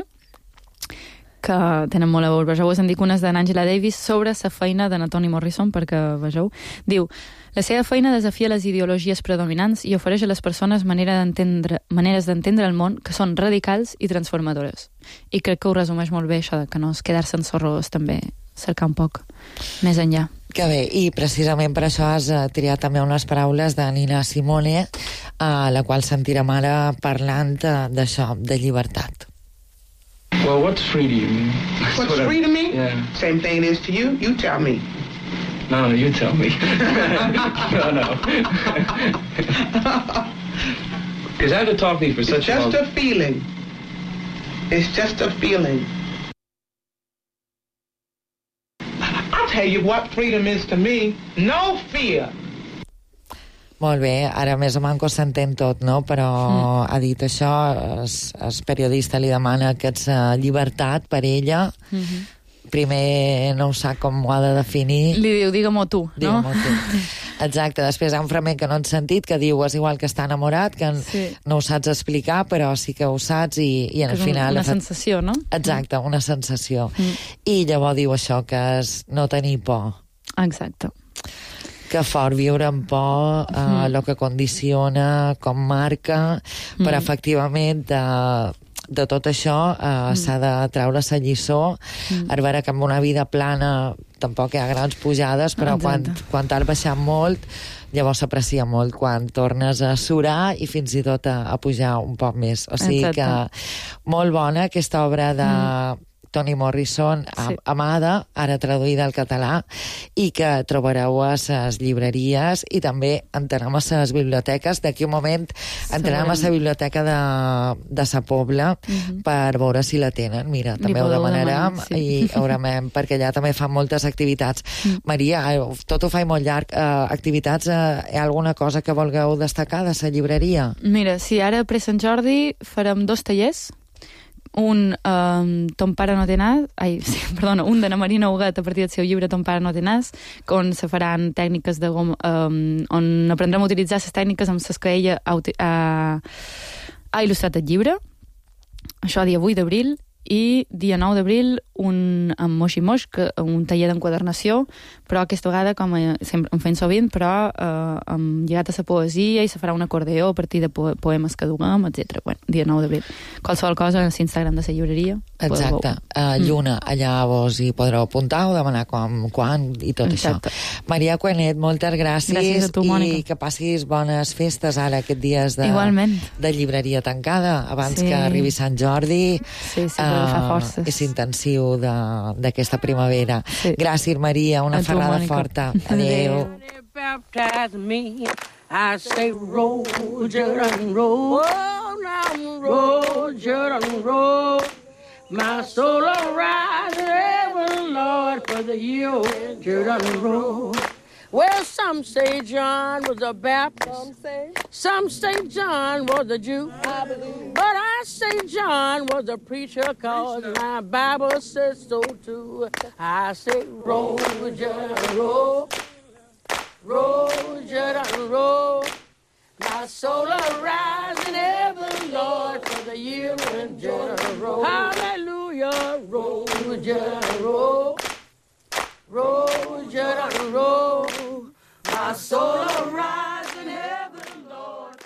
que tenen molt a veure, però jo vos en dic unes de n'Àngela Davis sobre la feina de na Toni Morrison, perquè, vegeu, diu: la seva feina desafia les ideologies predominants i ofereix a les persones manera d'entendre, maneres d'entendre el món que són radicals i transformadores. I crec que ho resumeix molt bé, això de que no és quedar-se en sorros, també cercar un poc més enllà. Que bé, i precisament per això has uh, triat també unes paraules de Nina Simone, a la qual sentirem ara parlant uh, d'això, de llibertat. Well, what's free to you? What's what free I, to me? Yeah. Same thing it is to you. You tell me. No, no, you tell me. no, no. Because I have to talk to you for it's such a long... It's just a feeling. It's just a feeling. I'll tell you what freedom is to me. No fear. Molt bé, ara més o manco s'entén tot, no? Però mm. ha dit això, el periodista li demana aquesta llibertat per ella. Mm-hmm. Primer no ho sap com ho ha de definir. Li diu, digue-m'ho tu, no? Digue-m'ho tu. Exacte, després hi ha un fragment que no han sentit, que diu, és igual que està enamorat, que sí. no ho saps explicar, però sí que ho saps, i, i al final... una sensació, no? Exacte, una sensació. Mm. I llavors diu això, que és no tenir por. Exacte. Que fort viure amb por, eh, mm. el que condiciona, com marca, mm. però efectivament de, de tot això eh, mm. s'ha de treure la lliçó, mm. a veure que amb una vida plana tampoc hi ha grans pujades, però quan, quan t'has baixat molt, llavors s'aprecia molt quan tornes a surar i fins i tot a, a pujar un poc més. O sigui Exacte. Que molt bona aquesta obra de... Mm. Toni Morrison, sí. Amada, ara traduïda al català, i que trobareu a les llibreries i també entenem a les biblioteques. D'aquí un moment entenem a la biblioteca de, de sa Pobla uh-huh. per veure si la tenen. Mira, també ho demanarem demanar, sí. i haurem, perquè allà també fan moltes activitats. Uh-huh. Maria, tot ho faig molt llarg. Uh, activitats, uh, hi ha alguna cosa que vulgueu destacar de la llibreria? Mira, sí, ara a Pre Sant Jordi farem dos tallers. Un, um, Ton pare no té nas, ai, sí, perdona, un de na Marina Huguet a partir del seu llibre Ton pare no té nas, on se faran tècniques de gom, um, on aprendrem a utilitzar les tècniques amb les que ella ha, ha, ha il·lustrat el llibre. Això dia vuit d'abril. i dia nou d'abril un, amb Moix i Moix, que, un taller d'enquadernació, però aquesta vegada, com a, sempre en fent sovint, però eh, amb lligat a la poesia, i se farà un acordeó a partir de po poemes que duguem, etcètera. Bueno, dia nou d'abril. Qualsevol cosa a l'Instagram de la llibreria. Exacte. Uh, Lluna, mm. allà vos hi podreu apuntar o demanar com, quan i tot Exacte. Això. Maria Cuenet, moltes gràcies. Gràcies a tu, Mònica. I que passis bones festes ara, aquests dies de, Igualment. de llibreria tancada, abans sí. que arribi Sant Jordi. Sí, sí, uh, fa forces. És intensiu d'aquesta primavera. Sí. Gràcies, Maria. Una tu, ferrada Mònica. forta. Adéu. Baptize me, I say roll, Jordan, roll. Oh, now roll, Jordan, roll. My soul will rise in heaven, Lord, for the year, Jordan, roll. Well, some say John was a Baptist. Some say, some say John was a Jew. I believe. But I say John was a preacher, cause my Bible says so too. I say roll, Jordan, roll. Roll, Jordan, roll. My soul will rise in heaven, Lord, for the year when Jordan roll. Hallelujah, roll, Jordan, roll. Roll, Jordan, roll. My soul will rise in heaven, Lord.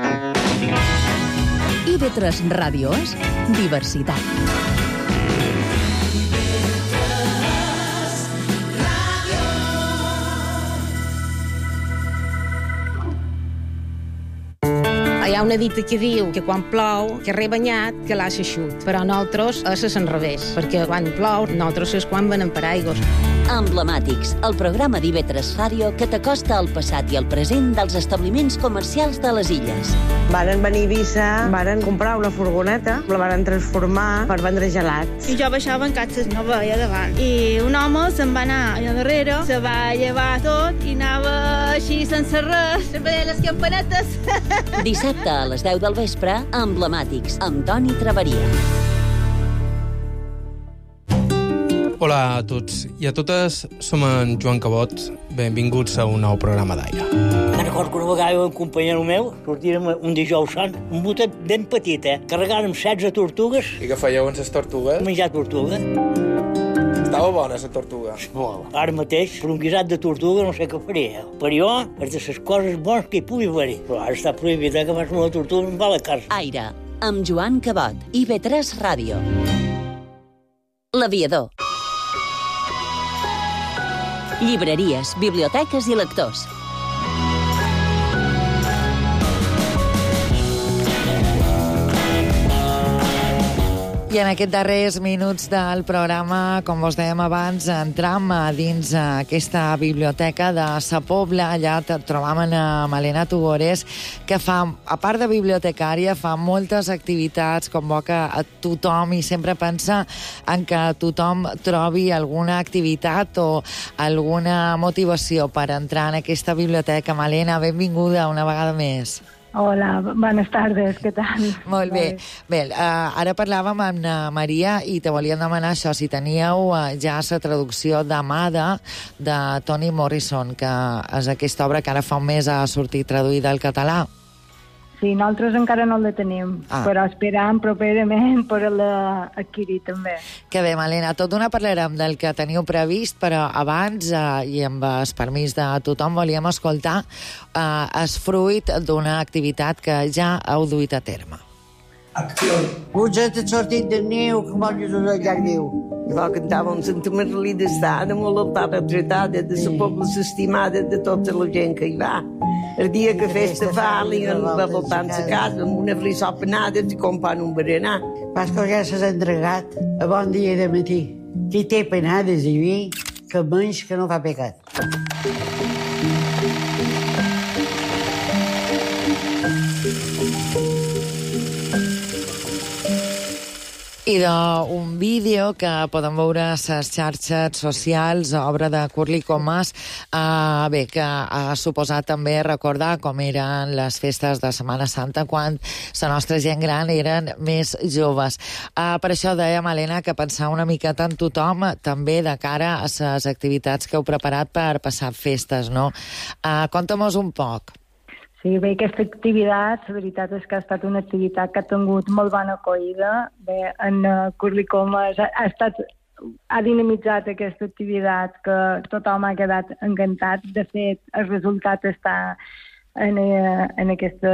I V tres Ràdio és diversitat. Hi ha una dita que diu que quan plou, que re banyat, que l'assa eixut. Però nosaltres és al revés, perquè quan plou, nosaltres és quan venen per aigües. Emblemàtics, el programa d'I V tres Ràdio que t'acosta al passat i al present dels establiments comercials de les illes. Varen venir a Eivissa, varen comprar una furgoneta, la varen transformar per vendre gelats. I jo baixava en catxes, no veia davant. I un home se'n va anar allà darrere, se va llevar tot i anava així sense res, sempre deia les campanetes. Dissabte a les deu del vespre, Emblemàtics, amb Toni Traveria. Hola a tots i a totes, som en Joan Cabot. Benvinguts a un nou programa d'Aire. Me'n recordo que una vegada un companyero meu sortirem un dijous sant, un botet ben petit, eh? Carregàrem setze tortugues. I què fèieu amb les tortugues? Menjar tortuga. Estava bona, la tortuga. Molt. Ara mateix, per un guisat de tortuga no sé què faria. Per jo, és de les coses bones que hi pugui haver-hi. Però ara està prohibit, eh, que fas una tortuga amb la carn. Aire, amb Joan Cabot, I V tres Ràdio. L'Aviador. Llibreries, biblioteques i lectors. I en aquests darrers minuts del programa, com vos dèiem abans, entram dins aquesta biblioteca de Sa Pobla. Allà trobam a Malena Tugores, que fa, a part de bibliotecària, fa moltes activitats, convoca a tothom i sempre pensa en que tothom trobi alguna activitat o alguna motivació per entrar en aquesta biblioteca. Malena, benvinguda una vegada més. Hola, buenas tardes, què tal? Molt bé. Bé, uh, ara parlàvem amb uh, Maria i te volíem demanar això, si teníeu uh, ja la traducció d'Amada de Toni Morrison, que és aquesta obra que ara fa un mes ha sortit traduïda al català. Sí, nosaltres encara no la tenim, ah. però esperam properament poder-la adquirir també. Que bé, Malena, tot d'una parlarem del que teniu previst, però abans, eh, i amb el permís de tothom, volíem escoltar eh, el fruit d'una activitat que ja heu duit a terme. Acció. Potser t'ha sortit de neu, que vols usar allà viu. Igual cantàvem Santa Maria d'Estada, amb l'altar retratada de la pobla estimada de tota la gent que hi va. El dia que festa fa, li han voltant a casa amb una frissó penada i compant un berenar. Pas que ja s'has entregat a bon dia de matí. Qui té penades i vi, que menys que no fa pecat. I d'un vídeo que podem veure a les xarxes socials, obra de Curly Comas, eh, bé, que ha suposat també recordar com eren les festes de Setmana Santa quan la nostra gent gran eren més joves. Eh, per això deia, Malena, que pensar una miqueta en tothom, també de cara a les activitats que heu preparat per passar festes, no? Eh, Conta-mos un poc. Sí, Sí, bé, aquesta activitat, la veritat és que ha estat una activitat que ha tingut molt bona acollida. Bé, en Curlicomes ha, ha estat... ha dinamitzat aquesta activitat que tothom ha quedat encantat. De fet, el resultat està en, en, aquesta,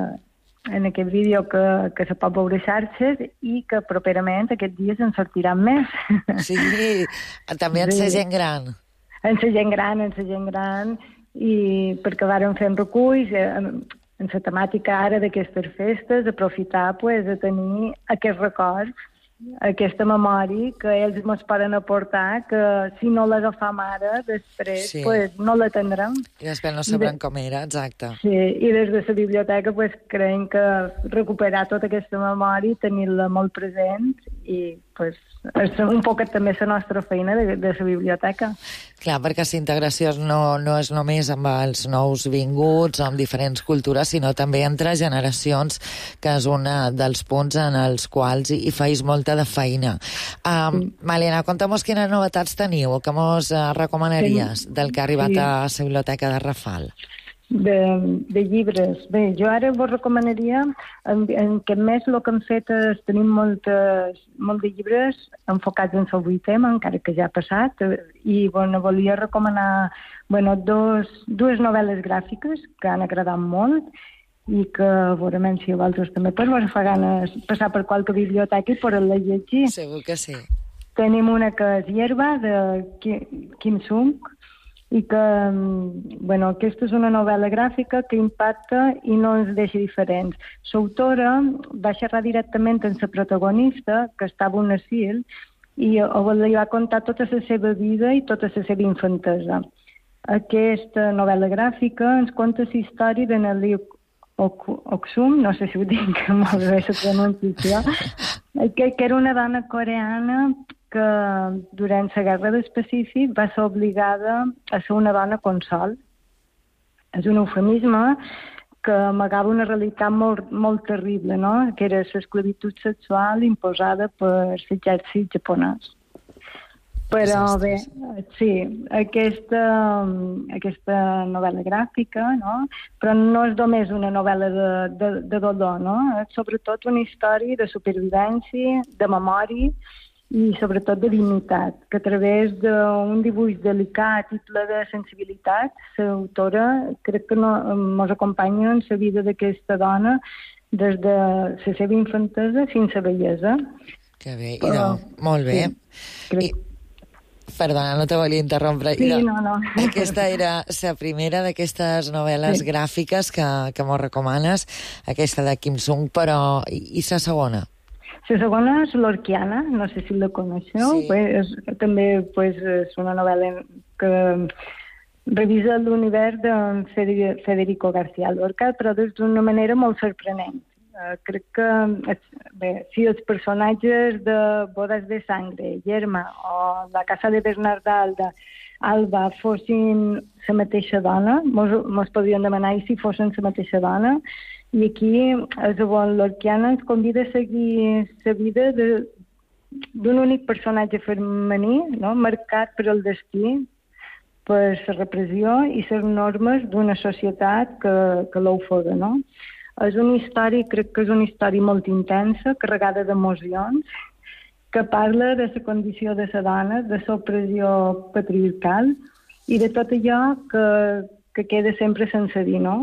en aquest vídeo que, que se pot veure a xarxes i que properament aquests dies en sortiran més. Sí, també en la gent gran. En la gent gran, en la gent gran, i perquè vàrem fer reculls en, en la temàtica ara d'aquestes festes, aprofitar pues, de tenir aquests records, aquesta memòria que ells ens poden aportar, que si no l'agafam ara, després sí. pues, no la tindrem. I després no sabrem de... com era, exacte. Sí, i des de la biblioteca pues, creiem que recuperar tota aquesta memòria, tenir-la molt present, i pues, és un poc també la nostra feina de, de la biblioteca. Clar, perquè la integració no, no és només amb els nous vinguts, amb diferents cultures, sinó també entre generacions, que és un dels punts en els quals hi feis molta de feina. Um, sí. Malena, conta'm quines novetats teniu, o què mos uh, recomanaries sí. del que ha arribat sí. a la Biblioteca de Rafal? De, de llibres. Bé, jo ara vos recomanaria, en, en aquest mes el que hem fet és tenim moltes, molt de llibres enfocats en el vuit tema, encara que ja ha passat, i bueno, volia recomanar bueno, dos, dues novel·les gràfiques que han agradat molt i que, veurem si a vosaltres també pues, vos fa ganes passar per qualque biblioteca i poder-la llegir. Segur que sí. Tenim una que és Hierba, de Kim Sung, i que, bueno, aquesta és una novel·la gràfica que impacta i no ens deixa diferents. L'autora va xerrar directament amb la protagonista, que estava un asil, i li va contar tota la seva vida i tota la seva infantesa. Aquesta novel·la gràfica ens conta la història de Nelly Oksum, no sé si ho dic molt bé la pronunciació, que, que era una dona coreana que durant la Guerra del Pacífic va ser obligada a ser una dona consol. És un eufemisme que amagava una realitat molt, molt terrible, no? Que era l'esclavitud sexual imposada per l'exèrcit japonès. Però bé, sí, aquesta, aquesta novel·la gràfica, no? Però no és només una novel·la de, de, de dolor, no? És sobretot una història de supervivència, de memòria, i sobretot de dignitat, que a través d'un dibuix delicat i ple de sensibilitat, l'autora crec que no, ens acompanya en la vida d'aquesta dona des de la seva infantesa fins a la bellesa. Que bé, i no, molt bé. Sí, crec... I... Perdona, no te volia interrompre. Sí, no, no. Aquesta era la primera d'aquestes novel·les sí. gràfiques que, que mos recomanes, aquesta de Kim Sung, però i, i la segona? La segona és l'Orquiana, no sé si la coneixeu, sí. pues, també pues, és una novel·la que revisa l'univers de Federico García Lorca, però d'una manera molt sorprenent. Uh, crec que bé, si els personatges de Bodas de Sangre, Yerma o La Casa de Bernardalda, Alba, fossin la mateixa dona, mos, mos podrien demanar i si fossin la mateixa dona, i aquí l'Orquiana ens convida a seguir la vida d'un únic personatge femení, no? Marcat per el destí, per la repressió i les normes d'una societat que, que l'ofega, no? És una història, crec que és una història molt intensa, carregada d'emocions, que parla de la condició de la dona, de l'opressió patriarcal i de tot allò que, que queda sempre sense dir, no?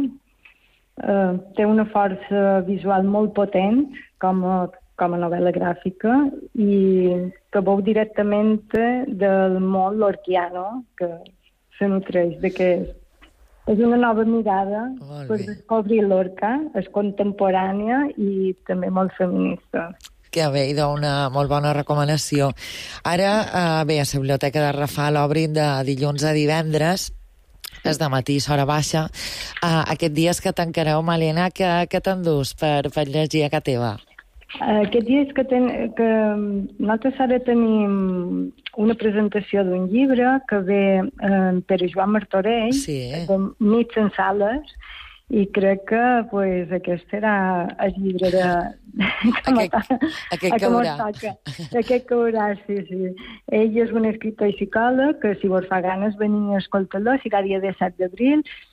Uh, té una força visual molt potent com a, com a novel·la gràfica i que veu directament del món lorquiano, que se nutreix d'aquest. És una nova mirada per descobrir Lorca, és contemporània i també molt feminista. Que bé, i d'una molt bona recomanació. Ara, eh, bé, a la Biblioteca de Rafal obrin de dilluns a divendres, és de matí, hora baixa. Uh, aquests dies que tancareu, Malena, que, que t'endús per, per llegir a casa teva? Uh, aquests dies que, ten, que nosaltres ara tenim una presentació d'un llibre que ve uh, per Joan Martorell, sí, eh? de Nits en Sales, i crec que pues, aquest serà el llibre de... aquest, aquest caurà. Aquest caurà, sí, sí. Ell és un escriptor i psicòleg que si vos fa ganes venir a escoltar-lo, serà dia disset d'abril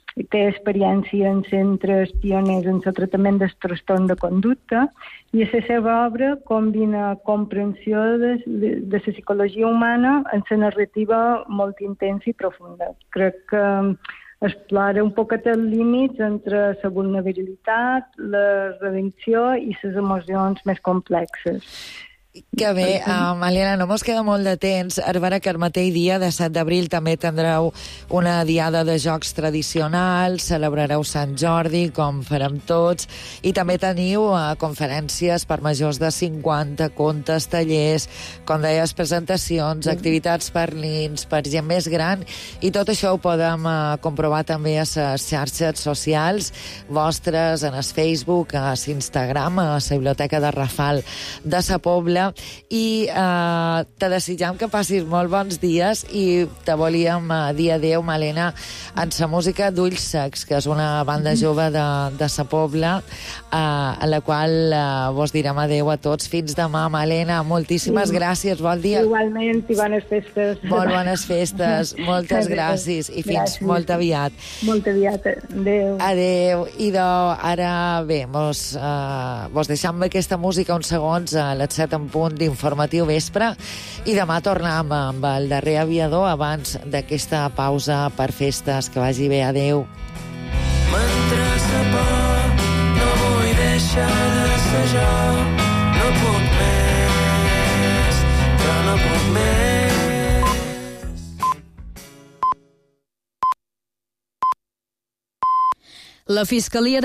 té experiència en centres pioners en el tractament del trastorn de conducta i la seva obra combina comprensió de, de, de la psicologia humana en la narrativa molt intensa i profunda. Crec que explora un poquet els límits entre la vulnerabilitat, la redempció i les emocions més complexes. Que bé, um, Helena, no mos queda molt de temps. Ara que el mateix dia de set d'abril també tindreu una diada de jocs tradicionals, celebrareu Sant Jordi, com farem tots, i també teniu uh, conferències per majors de cinquanta, contes, tallers, com deies, presentacions, activitats per nins, per gent més gran, i tot això ho podem uh, comprovar també a les xarxes socials vostres, en el Facebook, a l'Instagram, a la Biblioteca de Rafal de Sa Pobla, i eh, te desitjam que passis molt bons dies i te volíem eh, dir adéu, Malena, en sa música d'Ulls Secs, que és una banda jove de, de Sa Pobla, eh, a la qual eh, vos direm adéu a tots. Fins demà, Malena. Moltíssimes sí. gràcies, bon dia. Igualment, i bones festes. Molt bones festes, moltes gràcies, i fins gràcies. Molt aviat. Molt aviat, adéu. Adéu. I de, ara, bé, mos, eh, vos deixam amb aquesta música uns segons a les set en punt d'informatiu vespre i demà tornem amb el darrer aviador abans d'aquesta pausa per festes. Que vagi bé, adéu. Mentre sa por no vull deixar de ser jo, no puc més, però no puc més. La Fiscalia